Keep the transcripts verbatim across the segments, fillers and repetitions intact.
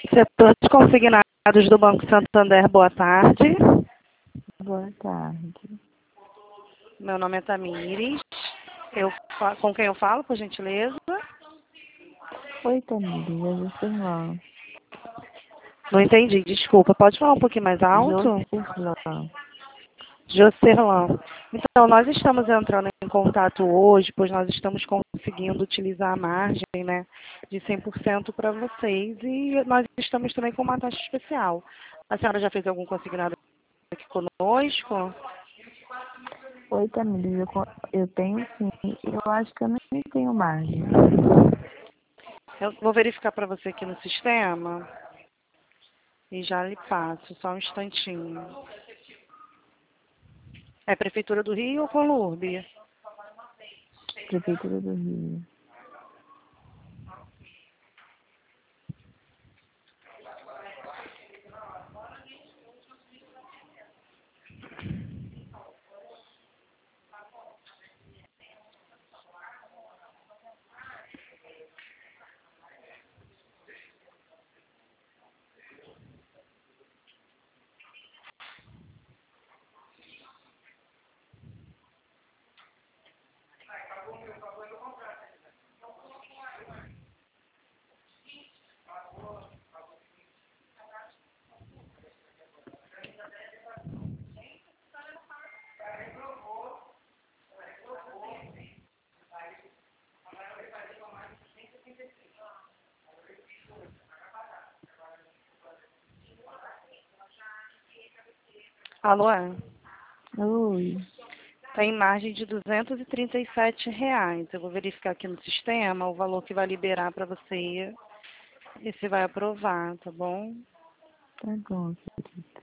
Setor de consignados do Banco Santander, boa tarde. Boa tarde. Meu nome é Tamires. Eu, com quem eu falo, por gentileza? Oi, Tamires, é Jocelyn. Não entendi, desculpa. Pode falar um pouquinho mais alto? Jocelyn. Jocerlan. Então, nós estamos entrando em contato hoje, pois nós estamos conseguindo utilizar a margem, né, de cem por cento para vocês e nós estamos também com uma taxa especial. A senhora já fez algum consignado aqui conosco? Oi, Tamires, eu, co- eu tenho sim. Eu acho que eu nem tenho margem. Eu vou verificar para você aqui no sistema e já lhe passo, só um instantinho. É Prefeitura do Rio ou Colurbe? Prefeitura do Rio. Alô? Oi. Tem margem de duzentos e trinta e sete reais. Eu vou verificar aqui no sistema o valor que vai liberar para você e se vai aprovar, tá bom? Tá bom, querida.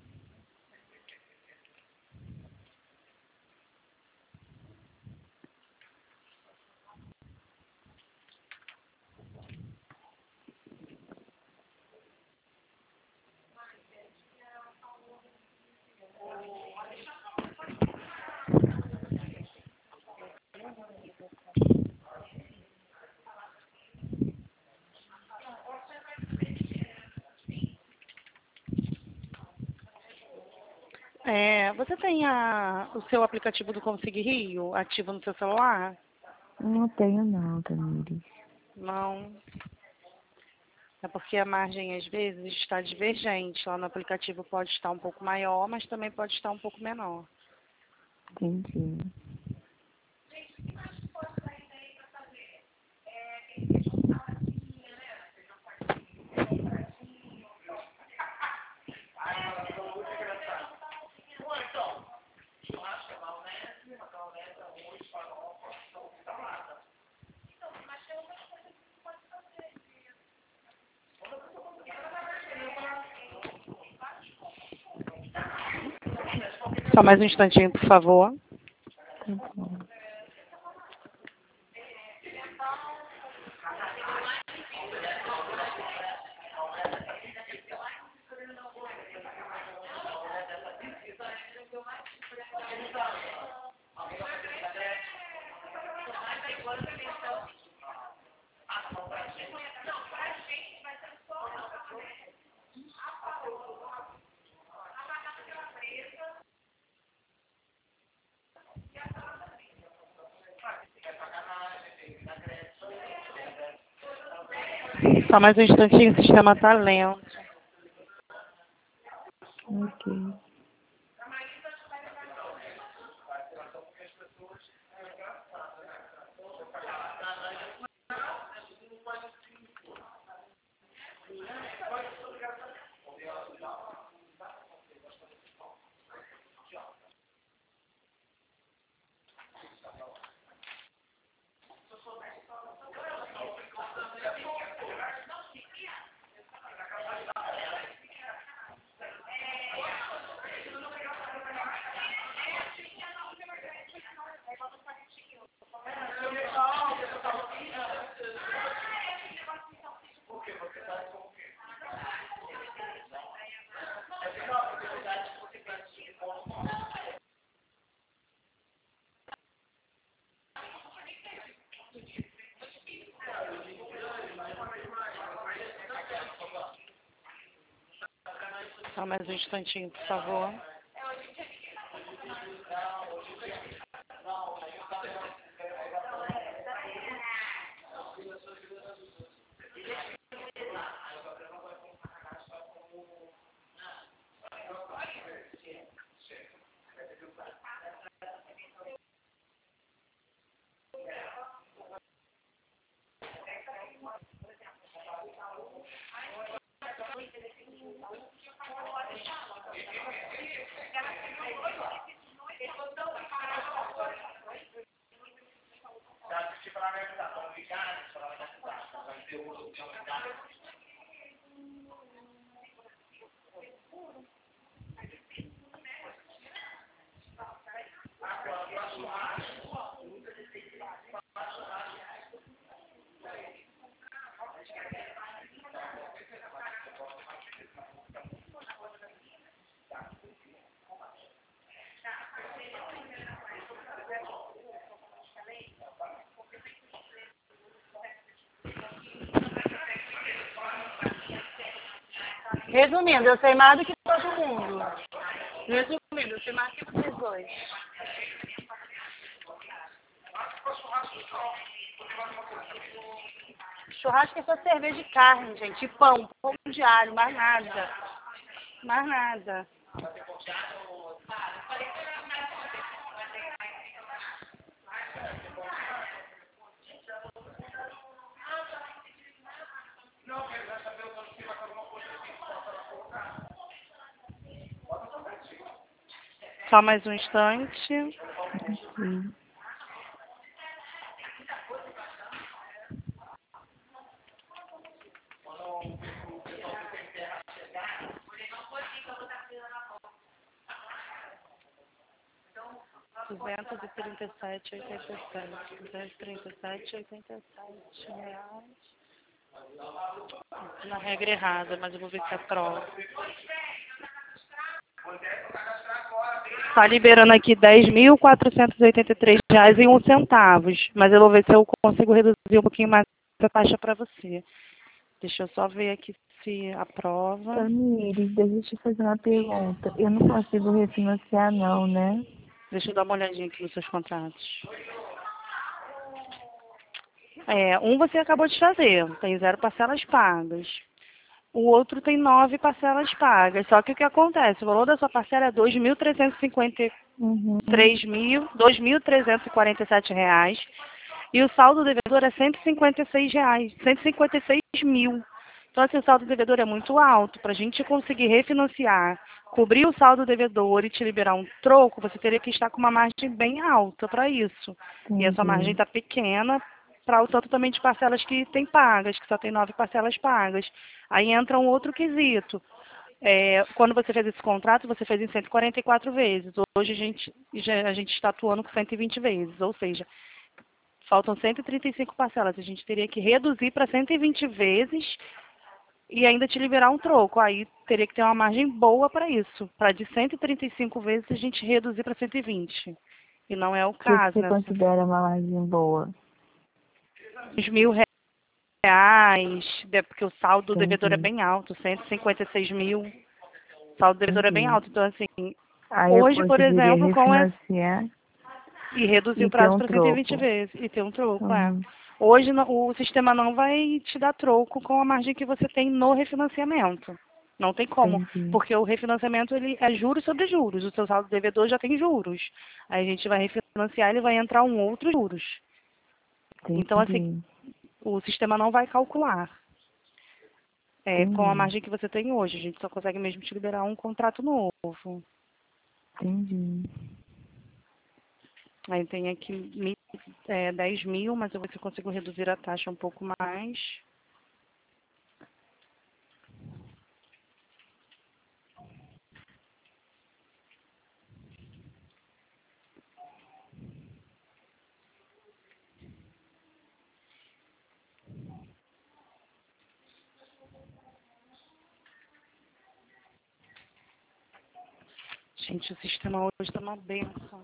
É, você tem a, o seu aplicativo do Consig Rio ativo no seu celular? Não tenho não, Tamires. Não. É porque a margem, às vezes, está divergente. Lá no aplicativo pode estar um pouco maior, mas também pode estar um pouco menor. Entendi. Só mais um instantinho, por favor. Tá bom. Só mais um instantinho, o sistema está lento. Ok. Só mais um instantinho, por favor. Resumindo, eu sei mais do que todo mundo. Resumindo, eu sei mais do que vocês dois. Churrasco é só cerveja de carne, gente. E pão, pão de alho, mais nada. Mais nada. Só mais um instante. Sim. duzentos e trinta e sete e oitenta e sete. duzentos e trinta e sete e oitenta e sete reais. Na regra errada, mas eu vou ver se aprova. Está liberando aqui dez mil quatrocentos e oitenta e três reais e um centavos. Mas eu vou ver se eu consigo reduzir um pouquinho mais a taxa para você. Deixa eu só ver aqui se aprova. Tamires, deixa eu te fazer uma pergunta. Eu não consigo refinanciar não, né? Deixa eu dar uma olhadinha aqui nos seus contratos. É, um você acabou de fazer, tem zero parcelas pagas. O outro tem nove parcelas pagas. Só que o que acontece? O valor da sua parcela é dois mil trezentos e cinquenta e três mil, dois mil trezentos e quarenta e sete reais. E o saldo devedor é cento e cinquenta e seis reais, cento e cinquenta e seis mil. Então, assim, o saldo devedor é muito alto. Para a gente conseguir refinanciar, cobrir o saldo devedor e te liberar um troco, você teria que estar com uma margem bem alta para isso. Entendi. E essa margem está pequena para o tanto também de parcelas que tem pagas, que só tem nove parcelas pagas. Aí entra um outro quesito. É, quando você fez esse contrato, você fez em cento e quarenta e quatro vezes. Hoje a gente, já, a gente está atuando com cento e vinte vezes, ou seja, faltam cento e trinta e cinco parcelas. A gente teria que reduzir para cento e vinte vezes e ainda te liberar um troco. Aí teria que ter uma margem boa para isso. Para de cento e trinta e cinco vezes a gente reduzir para cento e vinte. E não é o O que, que caso, você né? considera uma margem boa? Os mil reais, de- porque o saldo do devedor é Entendi. bem alto, cento e cinquenta e seis mil. O saldo do devedor é bem Entendi. alto. Então, assim, Aí eu hoje, por conseguiria exemplo, com essa... refinanciar E reduzir o e ter prazo um para cento e vinte troco. vezes. E ter um troco, é. Uhum. Hoje não- o sistema não vai te dar troco com a margem que você tem no refinanciamento. Não tem como. Entendi. Porque o refinanciamento ele é juros sobre juros. O seu saldo devedor já tem juros. Aí a gente vai refinanciar, ele vai entrar um outro juros. Então, assim, Entendi. o sistema não vai calcular. É, com a Entendi. margem que você tem hoje. A gente só consegue mesmo te liberar um contrato novo. Entendi. Aí tem aqui mi- é, dez mil, mas eu vou ver se eu consigo reduzir a taxa um pouco mais. Gente, o sistema hoje está uma benção.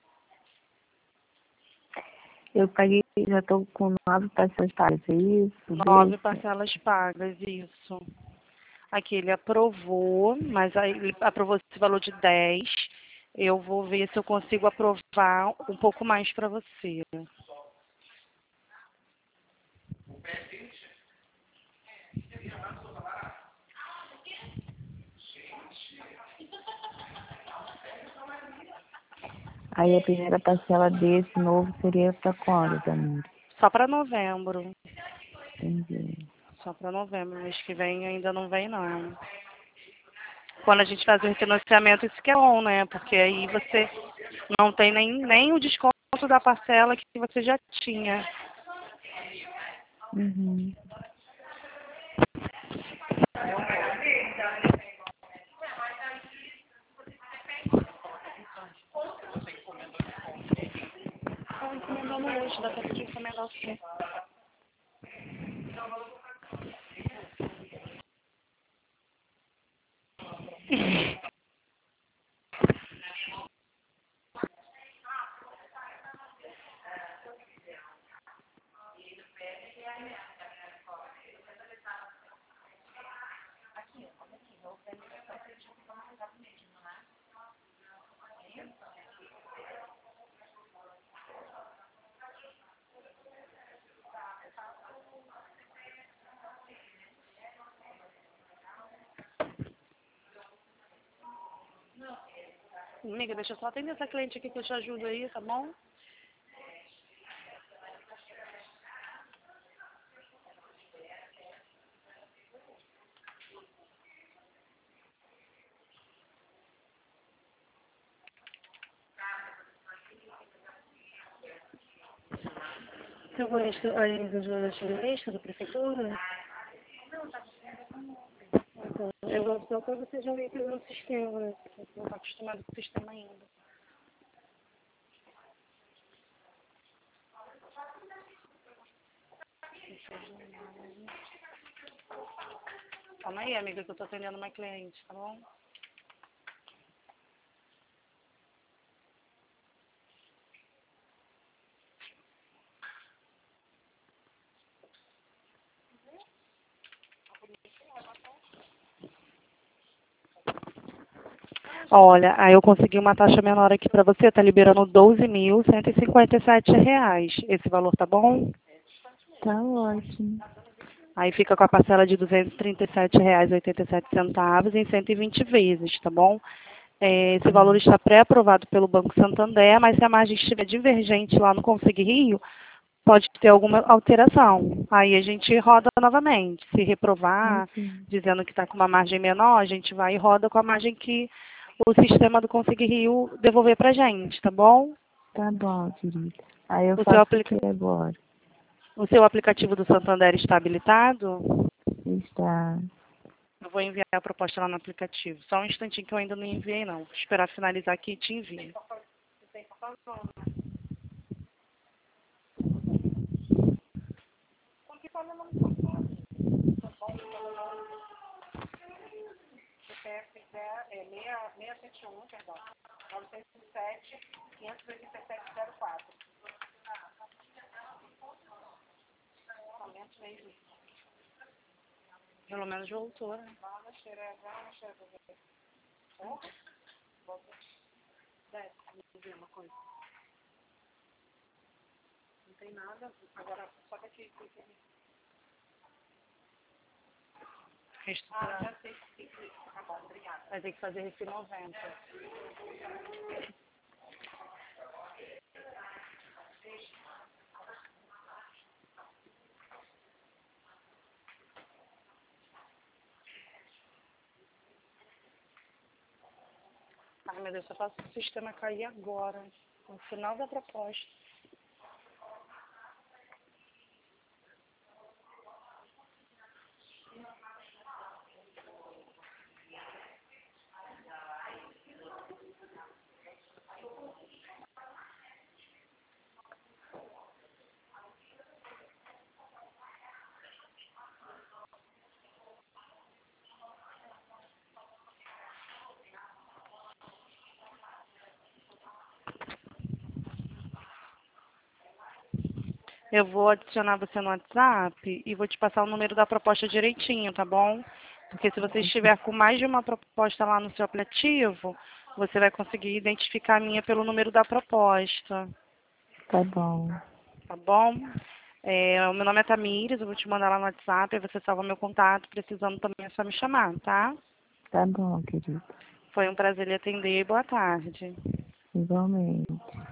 Eu paguei, já estou com nove parcelas pagas, é isso? Nove Deixa. parcelas pagas, isso. Aqui ele aprovou, mas aí ele aprovou esse valor de dez. Eu vou ver se eu consigo aprovar um pouco mais para você. Aí a primeira parcela desse novo seria para quando, Tamir? Só para novembro. Entendi. Só para novembro. Mês que vem ainda não vem, não. Quando a gente faz o refinanciamento, isso que é bom, né? Porque aí você não tem nem, nem o desconto da parcela que você já tinha. Uhum. Estou encomendando hoje, dá tempo de encomendar o quê? Amiga, deixa eu só atender essa cliente aqui que eu te ajudo aí, tá bom? Segurança, aí do segurança da prefeitura? Então, eu vou só para você já ver pelo sistema, né? Você não está acostumado com o sistema ainda. Calma aí, amiga, que eu tô atendendo uma cliente, tá bom? Olha, aí eu consegui uma taxa menor aqui para você, tá liberando doze mil cento e cinquenta e sete reais. Esse valor tá bom? Tá ótimo. Aí fica com a parcela de duzentos e trinta e sete reais e oitenta e sete centavos em cento e vinte vezes, tá bom? É, esse valor Hum. está pré-aprovado pelo Banco Santander, mas se a margem estiver divergente lá no Conseg Rio, pode ter alguma alteração. Aí a gente roda novamente. Se reprovar, Ok. dizendo que está com uma margem menor, a gente vai e roda com a margem que o sistema do Conseg Rio devolver para a gente, tá bom? Tá bom, querida. Aí eu O seu, faço o apli- que agora? o seu aplicativo do Santander está habilitado? Está. Eu vou enviar a proposta lá no aplicativo. Só um instantinho que eu ainda não enviei, não. Vou esperar finalizar aqui e te envio. C P F é seis seis sete um, perdão, nove zero sete, cinco oito sete zero quatro. Somente mesmo. Pelo menos voltou, né? Vamos tirar, vamos tirar. Desce, me dizer uma coisa. Não tem nada. Agora, só que aqui. Reestruturar. Ah, já sei. Tá bom, obrigada. Vai ter que fazer esse noventa. Ai, meu Deus, eu faço o sistema cair agora. No final da proposta. Eu vou adicionar você no WhatsApp e vou te passar o número da proposta direitinho, tá bom? Porque se você estiver com mais de uma proposta lá no seu aplicativo, você vai conseguir identificar a minha pelo número da proposta. Tá bom. Tá bom? É, o meu nome é Tamires, eu vou te mandar lá no WhatsApp, aí você salva meu contato, precisando também é só me chamar, tá? Tá bom, querido. Foi um prazer lhe atender, boa tarde. Igualmente.